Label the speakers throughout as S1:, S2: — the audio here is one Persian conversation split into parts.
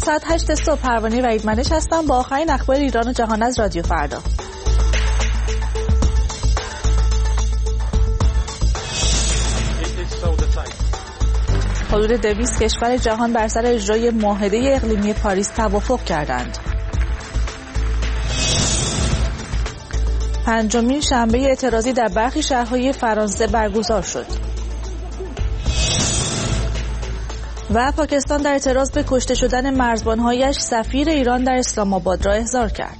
S1: ساعت 8 صبح پروانه وحید منش هستم با آخرین اخبار ایران و جهان از رادیو فردا. حدود 200 کشور جهان بر سر اجرای معاهده اقلیمی پاریس توافق کردند. پنجمین شنبه اعتراضی در برخی شهرهای فرانسه برگزار شد. و پاکستان در اعتراض به کشته شدن مرزبانهایش سفیر ایران در اسلام آباد را احضار کرد.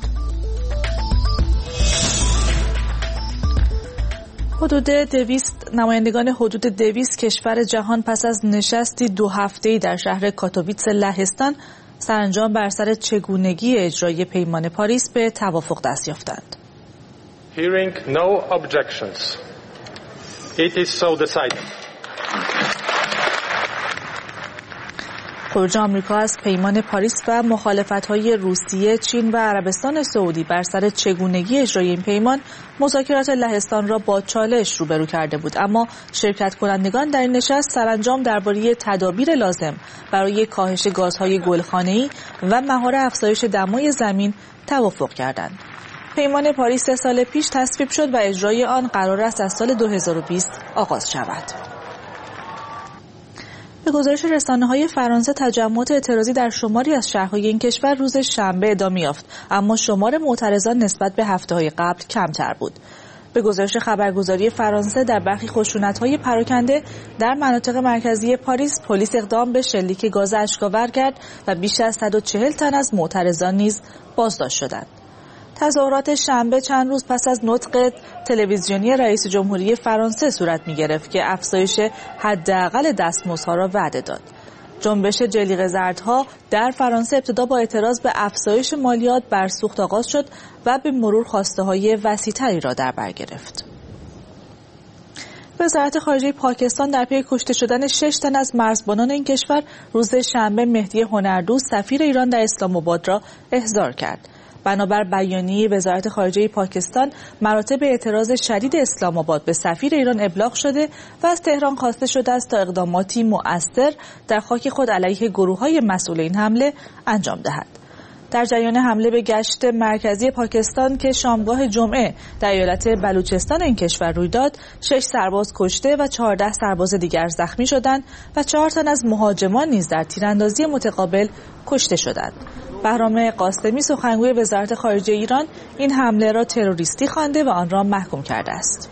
S1: نمایندگان حدود 200 کشور جهان پس از نشستی 2 هفته‌ای در شهر کاتوویتس لهستان سرانجام بر سر چگونگی اجرای پیمان پاریس به توافق دست یافتند.
S2: Hearing no objections. It is so decided.
S1: خروج آمریکا از پیمان پاریس و مخالفت‌های روسیه، چین و عربستان سعودی بر سر چگونگی اجرای این پیمان مذاکرات لهستان را با چالش روبرو کرده بود، اما شرکت کنندگان در این نشست سرانجام درباره تدابیر لازم برای کاهش گازهای گلخانه‌ای و مهار افزایش دمای زمین توافق کردند. پیمان پاریس 3 سال پیش تصویب شد و اجرای آن قرار است از سال 2020 آغاز شود. به گزارش رسانه‌های فرانسه تجمعات اعتراضی در شماری از شهرهای این کشور روز شنبه ادامه یافت، اما شمار معترضان نسبت به هفته‌های قبل کمتر بود. به گزارش خبرگزاری فرانسه در برخی خشونت‌های پراکنده در مناطق مرکزی پاریس، پلیس اقدام به شلیک گاز اشک‌آور کرد و بیش از 140 تن از معترضان نیز بازداشت شدند. تظاهرات شنبه چند روز پس از نطق تلویزیونی رئیس جمهوری فرانسه صورت می‌گرفت که افزایش حداقل دستمزدها را وعده داد. جنبش جلیقه زردها در فرانسه ابتدا با اعتراض به افزایش مالیات بر سوخت آغاز شد و به مرور خواسته‌های وسیع‌تری را در بر گرفت. وزارت خارجه پاکستان در پی کشته شدن 6 تن از مرزبانان این کشور روز شنبه مهدی هنردوست سفیر ایران در اسلام آباد را احضار کرد. بنابر بیانیه وزارت خارجه پاکستان، مراتب اعتراض شدید اسلام آباد به سفیر ایران ابلاغ شده و از تهران خواسته شده است تا اقداماتی مؤثر در خاک خود علیه گروه‌های مسئول این حمله انجام دهد. در جریان حمله به گشت مرکزی پاکستان که شامگاه جمعه در ایالت بلوچستان این کشور روی داد، 6 سرباز کشته و 14 سرباز دیگر زخمی شدند و 4 تن از مهاجمان نیز در تیراندازی متقابل کشته شدند. بهرام قاسمی سخنگوی وزارت خارجه ایران این حمله را تروریستی خوانده و آن را محکوم کرده است.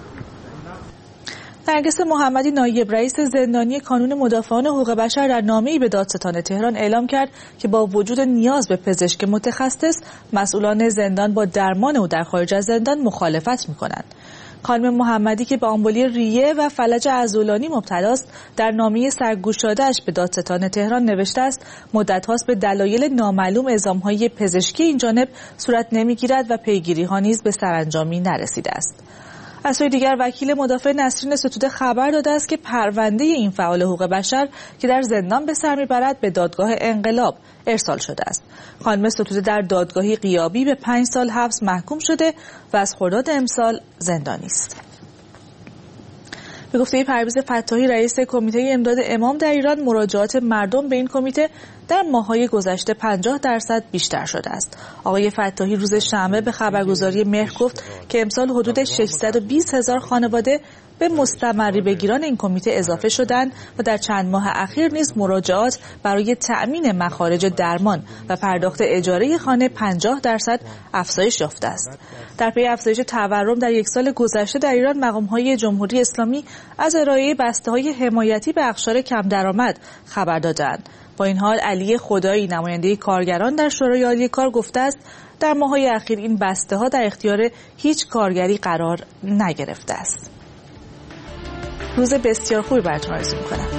S1: نرگس محمدی نایب رئیس زندانی کانون مدافعان حقوق بشر در نامه‌ای به دادستان تهران اعلام کرد که با وجود نیاز به پزشک متخصص، مسئولان زندان با درمان او در خارج از زندان مخالفت می‌کنند. خانم محمدی که به آمبولی ریه و فلج عضلانی مبتلاست، در نامه سرگوشاده‌اش به دادستان تهران نوشته است مدت‌هاست به دلایل نامعلوم اعزام‌های پزشکی این جانب صورت نمی‌گیرد و پیگیری‌ها نیز به سرانجامی نرسیده است. از سوی دیگر وکیل مدافع نسرین ستوده خبر داده است که پرونده این فعال حقوق بشر که در زندان به سر میبرد به دادگاه انقلاب ارسال شده است. خانم ستوده در دادگاهی غیابی به 5 سال حبس محکوم شده و از خرداد امسال زندانی است. به گفته پرویز فتاحی رئیس کمیته امداد امام در ایران، مراجعات مردم به این کمیته در ماه‌های گذشته 50% بیشتر شده است. آقای فتاحی روز شنبه به خبرگزاری مهر گفت که امسال حدود 620,000 خانواده به مستمری بگیران این کمیته اضافه شدند و در چند ماه اخیر نیز مراجعات برای تأمین مخارج درمان و پرداخت اجاره خانه 50% افزایش یافته است. در پی افزایش تورم در 1 سال گذشته در ایران، مقام‌های جمهوری اسلامی از ارائه بسته‌های حمایتی به اقشار کم درآمد خبر دادند. با این حال علی خدایی نماینده کارگران در شورای عالی کار گفته است در ماه‌های اخیر این بسته‌ها در اختیار هیچ کارگری قرار نگرفته است. روز بسیار خوبی براتون آرزو می‌کنم.